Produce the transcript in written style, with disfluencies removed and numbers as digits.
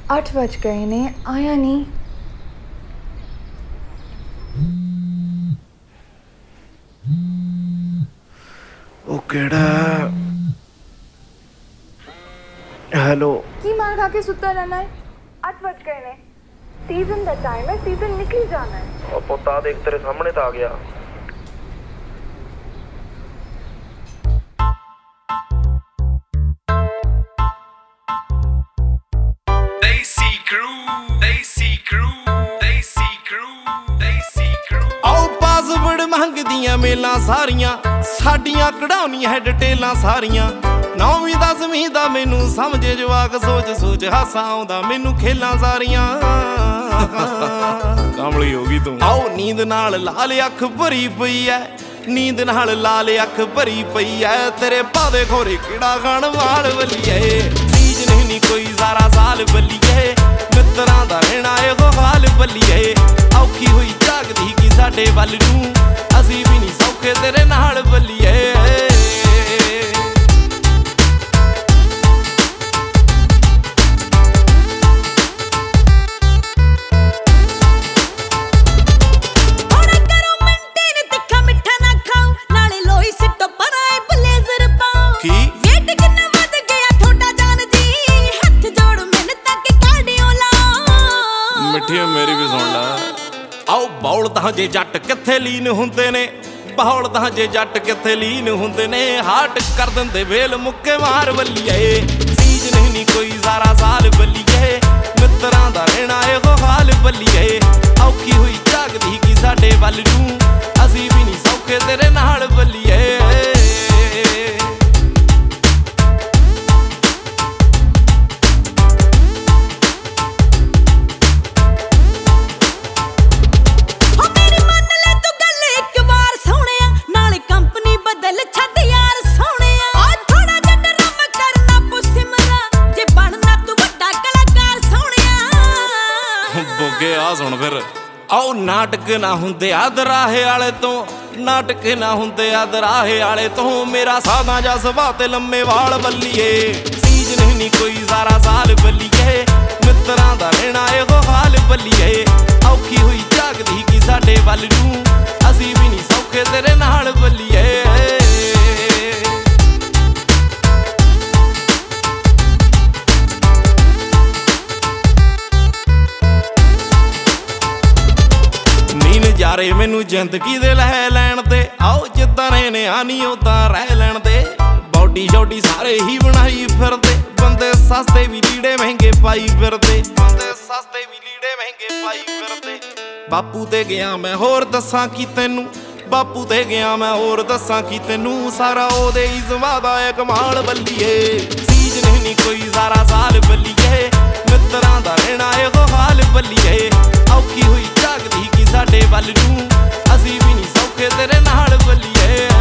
8 ਵਜ ਗਏ ਨੇ, ਆਇਆ ਨਹੀਂ। ਉਹ ਕਿਹੜਾ? ਹੈਲੋ। ਕੀ ਮਾਰ ਖਾ ਕੇ ਸੁੱਤਾ ਰਹਿਣਾ ਹੈ? 8 ਵਜ ਗਏ ਨੇ, ਸੀਜ਼ਨ ਦਾ ਟਾਈਮ ਹੈ, ਸੀਜ਼ਨ ਨਿਕਲ ਜਾਣਾ ਹੈ। ਉਹ ਪੁੱਤਾ ਦੇਖ ਤੇਰੇ ਸਾਹਮਣੇ ਤਾਂ ਆ ਗਿਆ। ਮੰਗਦੀਆਂ ਮੇਲਾਂ ਸਾਰੀਆਂ ਸਾਡੀਆਂ ਕਢਾਉਣੀ ਹੈ ਡਿਟੇਲਾਂ ਸਾਰੀਆਂ। 9ਵੀਂ 10ਵੀਂ ਦਾ ਮੈਨੂੰ ਸਮਝੇ ਜਵਾਕ, ਸੋਚ ਸੋਚ ਹਾਸਾ ਆਉਂਦਾ ਮੈਨੂੰ ਖੇਲਾਂ ਸਾਰੀਆਂ। ਕਮਲੀ ਹੋ ਗਈ ਤੂੰ। ਆਓ ਨੀਂਦ ਨਾਲ ਲਾਲ ਅੱਖ ਭਰੀ ਪਈ ਐ, ਨੀਂਦ ਨਾਲ ਲਾਲ ਅੱਖ ਭਰੀ ਪਈ ਐ। ਤੇਰੇ ਭਾਵੇਂ ਖੋਰੇ ਕਿਹੜਾ ਖਾਣ ਵਾਲ ਬੱਲੀਏ। ਸੀਜ ਨਹੀਂ ਕੋਈ ਸਾਰਾ ਸਾਲ ਬੱਲੀਏ, ਮਿੱਤਰਾਂ ਦਾ ਰਹਿਣਾ ਇਹੋ ਹਾਲ ਬੱਲੀਏ। ਔਖੀ ਹੋਈ ਜਾਗਦੀ ਕੀ ਸਾਡੇ ਵੱਲ ਨੂੰ, ਅਸੀਂ ਵੀ ਨਹੀਂ ਸੌਖੇ ਤੇਰੇ ਨਾਲ ਬੱਲੀਏ। ਮੇਰੀ ਵੀ ਸੁਣ ਲੈ। ਆਓ ਬੌਲ ਤਾਂ ਜੇ ਜੱਟ ਕਿੱਥੇ ਲੀਨ ਹੁੰਦੇ ਨੇ, ਬੌਲ ਤਾਂ ਜੇ ਜੱਟ ਕਿੱਥੇ ਲੀਨ ਹੁੰਦੇ ਨੇ। ਹਾਰਟ ਕਰ ਦਿੰਦੇ ਵੇਲ ਮੁੱਕੇ ਮਾਰ ਬੱਲੀਏ। ਸੀਜ ਨਹੀਂ ਕੋਈ ਸਾਰਾ ਸਾਲ ਬੱਲੀਏ, ਮਿੱਤਰਾਂ ਦਾ ਰਹਿਣਾ ਇਹੋ ਹਾਲ ਬੱਲੀਏ। ਔਖੀ ਹੋਈ ਜਾਗਦੀ ਕੀ ਸਾਡੇ ਵੱਲ ਨੂੰ, ਅਸੀਂ ਵੀ ਨਹੀਂ ਸੌਖੇ ਤੇਰੇ ਨਾਲ ਬੱਲੀਏ। ਆ ਸੁਣ ਫਿਰ। ਆਓ ਨਾਟਕ ਨਾ ਹੁੰਦੇ ਆ ਦਰਾਹੇ ਵਾਲੇ ਤੋਂ, ਨਾਟਕ ਨਾ ਹੁੰਦੇ ਆ ਦਰਾਹੇ ਵਾਲੇ ਤੋਂ। ਮੇਰਾ ਸਾਦਾ ਜਾਂ ਸੁਭਾਅ ਤੇ ਲੰਮੇ ਵਾਲ ਬੱਲੀਏ। ਸੀਜ ਨਹੀਂ ਕੋਈ ਸਾਰਾ ਸਾਲ ਬੱਲੀਏ, ਮਿੱਤਰਾਂ ਦਾ ਰਹਿਣਾ ਇਹੋ ਹਾਲ ਬੱਲੀਏ। ਔਖੀ ਹੋਈ ਜਾਗਦੀ ਕੀ ਸਾਡੇ ਵੱਲ ਨੂੰ, ਅਸੀਂ ਵੀ ਨਹੀਂ ਸੌਖੇ ਤੇਰੇ ਨਾਲ ਬੱਲੀਏ। ਯਾਰੇ ਮੈਨੂੰ ਜ਼ਿੰਦਗੀ ਦੇ ਲੈ ਲੈਣ ਤੇ, ਆਓ ਜਿੱਦਾਂ ਨੇ ਆਨੀ ਉਦਾਂ ਰਹਿ ਲੈਣ ਦੇ। ਬੌਡੀ ਸ਼ੌਡੀ ਸਾਰੇ ਹੀ ਬਣਾਈ ਫਿਰਦੇ, ਬੰਦੇ ਸਸਤੇ ਵੀ ਲੀੜੇ ਮਹਿੰਗੇ ਪਾਈ ਫਿਰਦੇ, ਬੰਦੇ ਸਸਤੇ ਵੀ ਲੀੜੇ ਮਹਿੰਗੇ ਪਾਈ ਫਿਰਦੇ। ਬਾਪੂ ਤੇ ਗਿਆ ਮੈਂ ਹੋਰ ਦੱਸਾਂ ਕੀ ਤੈਨੂੰ, ਬਾਪੂ ਤੇ ਗਿਆ ਮੈਂ ਹੋਰ ਦੱਸਾਂ ਕੀ ਤੈਨੂੰ। ਸਾਰਾ ਉਹਦੇ ਹੀ ਜ਼ਮਾਦਾ ਏ ਕਮਾਲ ਬੱਲੀਏ। ਸੀਜ ਨਹੀਂ ਕੋਈ ਸਾਰਾ ਸਾਲ ਬੱਲੀਏ, ਮਿੱਤਰਾਂ ਦਾ ਰਹਿਣਾ ਇਹੋ ਹਾਲ ਬੱਲੀਏ। ਔਖੀ ਹੋਈ ਜਾਗਦੀ ਕੀ ਸਾਡੇ ਵੱਲ ਨੂੰ, ਅਸੀਂ ਵੀ ਨਹੀਂ ਸੌਖੇ ਤੇਰੇ ਨਾਲ ਬੱਲੀਏ।